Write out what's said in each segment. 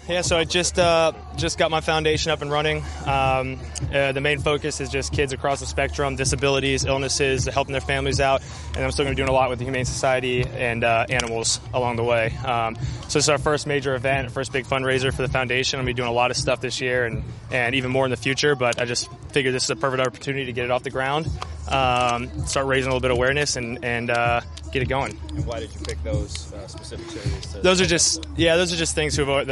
Yeah. So I just got my foundation up and running. The main focus is just kids across the spectrum, disabilities, illnesses, helping their families out, and I'm still going to be doing a lot with the Humane Society and animals along the way. So it's our first major event, first big fundraiser for the foundation. I'm going to be doing a lot of stuff this year and even more in the future. But I just figured this is a perfect opportunity to get it off the ground, start raising a little bit of awareness, and get it going. And why did you pick those specific charities? Those are just things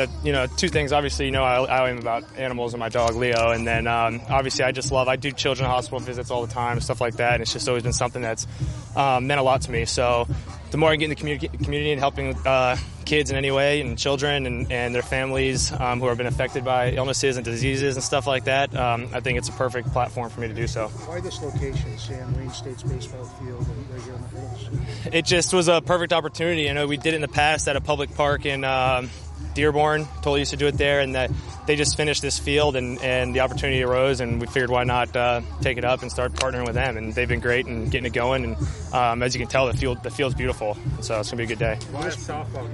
two things. Obviously, I am about animals and my dog Leo, and then obviously I do children's hospital visits all the time, stuff like that. And it's just always been something that's meant a lot to me. So the more I get in the community and helping kids in any way, and children and their families who have been affected by illnesses and diseases and stuff like that, I think it's a perfect platform for me to do so. Why this location, Sam? Wayne State's baseball field right here on the hills? It just was a perfect opportunity. I know we did it in the past at a public park in Dearborn. Totally used to do it there, and that they just finished this field, and the opportunity arose, and we figured why not take it up and start partnering with them. And they've been great and getting it going. And as you can tell, the field's beautiful. So it's gonna be a good day. Why a softball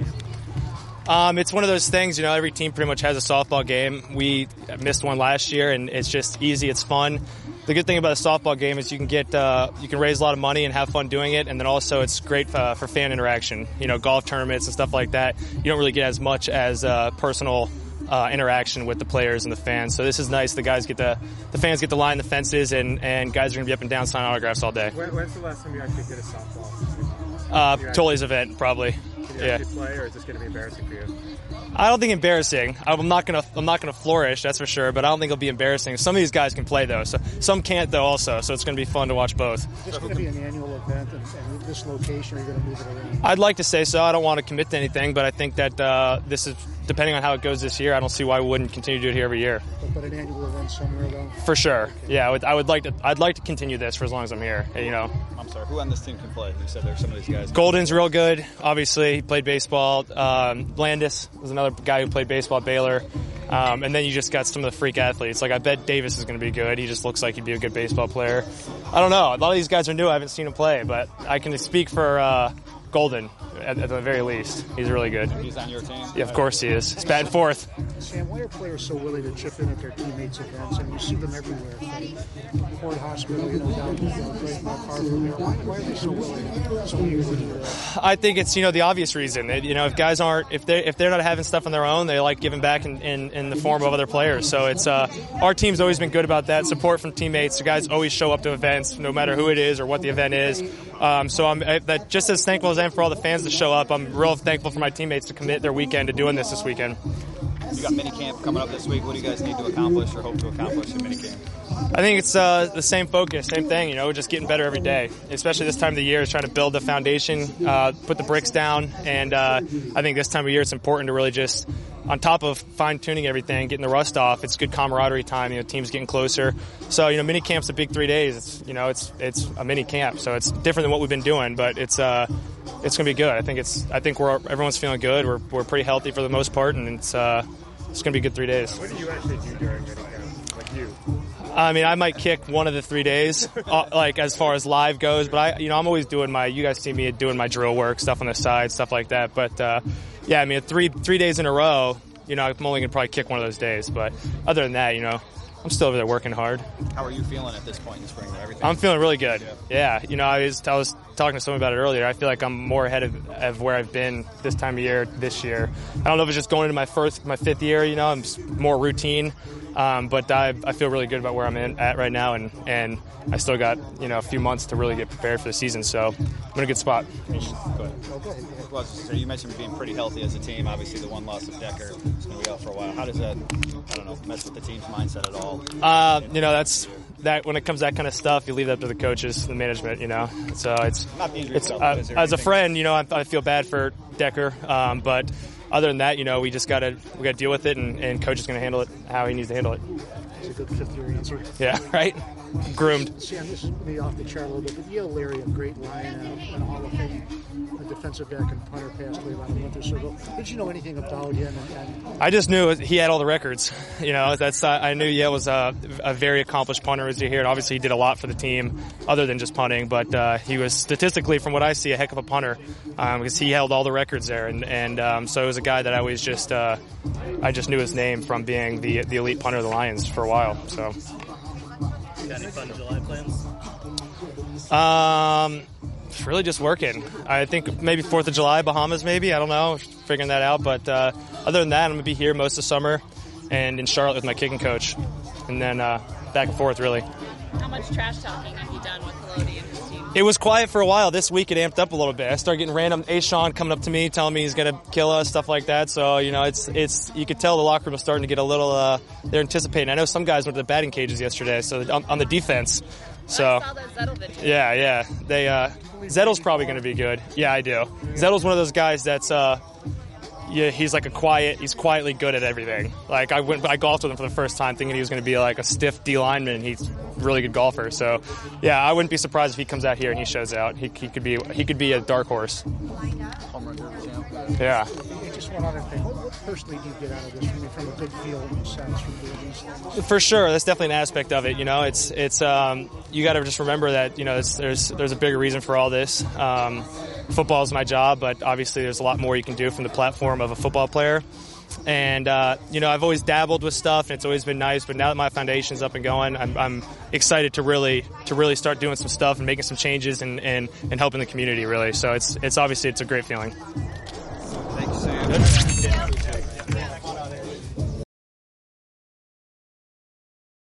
game? It's one of those things, every team pretty much has a softball game. We missed one last year, and it's just easy. It's fun. The good thing about a softball game is you can raise a lot of money and have fun doing it, and then also it's great for fan interaction. Golf tournaments and stuff like that. You don't really get as much as personal interaction with the players and the fans. So this is nice. The fans get to line the fences, and guys are going to be up and down signing autographs all day. When's the last time you actually did a softball? Tully's event, probably. Can you actually play, or is this going to be embarrassing for you? I don't think embarrassing. I'm not gonna flourish, that's for sure. But I don't think it'll be embarrassing. Some of these guys can play though, so some can't though also. So it's gonna be fun to watch both. Is this going to be an annual event, and this location, are you going to move it around? I'd like to say so. I don't want to commit to anything, but I think that this is, depending on how it goes this year, I don't see why we wouldn't continue to do it here every year. But an annual event somewhere though. For sure. Yeah, I'd like to continue this for as long as I'm here. I'm sorry. Who on this team can play? You said there's some of these guys. Golden's real good. Obviously, he played baseball. Landis was another guy who played baseball at Baylor. And then you just got some of the freak athletes. Like I bet Davis is going to be good. He just looks like he'd be a good baseball player. I don't know. A lot of these guys are new. I haven't seen him play, but I can speak for Golden at the very least. He's really good. He's on your team? Yeah, of course he is. He's batting fourth. Sam, why are players so willing to chip in at their teammates' events? And you see them everywhere. From Ford Hospital, down to Great Mark Harbor. Why are they so willing? So eager to do that? I think it's the obvious reason. If guys if they're not having stuff on their own, they like giving back in the form of other players. So it's our team's always been good about that. Support from teammates. The guys always show up to events, no matter who it is or what the event is. So I'm just as thankful as I am for all the fans to show up. I'm real thankful for my teammates to commit their weekend to doing this weekend. You got minicamp coming up this week. What do you guys need to accomplish or hope to accomplish in minicamp? I think it's the same focus, same thing. Just getting better every day. Especially this time of the year, is trying to build the foundation, put the bricks down, and I think this time of year it's important to really just, on top of fine-tuning everything, getting the rust off, it's good camaraderie time. Teams getting closer. So mini camp's a big 3 days. It's a mini camp, so it's different than what we've been doing, but it's gonna be good. I think everyone's feeling good. We're pretty healthy for the most part, and it's gonna be a good 3 days. What do you actually do during minicamp? Like you? I might kick one of the 3 days, like as far as live goes. But I'm always doing you guys see me doing my drill work, stuff on the side, stuff like that. But yeah, 3 days in a row, I'm only gonna probably kick one of those days. But other than that, I'm still over there working hard. How are you feeling at this point in the spring? Everything? I'm feeling really good. Yeah. I was talking to someone about it earlier. I feel like I'm more ahead of where I've been this time of year this year. I don't know if it's just going into my fifth year. I'm more routine. But I feel really good about where I'm at right now, and I still got a few months to really get prepared for the season, so I'm in a good spot. Go ahead. Well, so you mentioned being pretty healthy as a team. Obviously, the one loss of Decker is going to be out for a while. How does that, mess with the team's mindset at all? That's that when it comes to that kind of stuff, you leave that up to the coaches, the management. So it's not the injury it's itself, as a friend, I feel bad for Decker, but. Other than that, we just got to deal with it, and coach is going to handle it how he needs to handle it. That's a good fifth-year answer. Yeah, right? Groomed. Sam, this is me off the chart a little bit, but Yale Larry, a great line and a Hall of Fame defensive back and punter, passed away about a month or so ago. Did you know anything about him? I just knew he had all the records. You know, I knew Yale was a very accomplished punter as you hear. And obviously, he did a lot for the team other than just punting. But he was statistically, from what I see, a heck of a punter because he held all the records there. And so it was a guy that I always I just knew his name from being the elite punter of the Lions for a while. So. Got any fun July plans? It's really just working. I think maybe 4th of July, Bahamas maybe. I don't know. Figuring that out. But other than that, I'm going to be here most of the summer and in Charlotte with my kicking coach. And then back and forth, really. How much trash talking have you done with Haloti and his team? It was quiet for a while. This week it amped up a little bit. I started getting random Sean coming up to me telling me he's going to kill us, stuff like that. So, you know, it's you could tell the locker room was starting to get a little, they're anticipating. I know some guys went to the batting cages yesterday, so on the defense. So, I saw that Zettelvich. Yeah. Zettel's probably going to be good. Yeah, I do. Zettel's one of those guys that's, he's like he's quietly good at everything. Like I golfed with him for the first time thinking he was going to be like a stiff D lineman, and he's a really good golfer. So, yeah, I wouldn't be surprised if he comes out here and he shows out. He could be a dark horse. Yeah. Just one other thing. What personally do you get out of this from a good feel sense from doing these things? For sure, that's definitely an aspect of it. You know, it's you got to just remember that, you know, there's a bigger reason for all this. Football is my job, but obviously there's a lot more you can do from the platform of a football player. And you know, I've always dabbled with stuff, and it's always been nice. But now that my foundation's up and going, I'm excited to really start doing some stuff and making some changes and helping the community really. So it's obviously a great feeling. Thanks, Sam.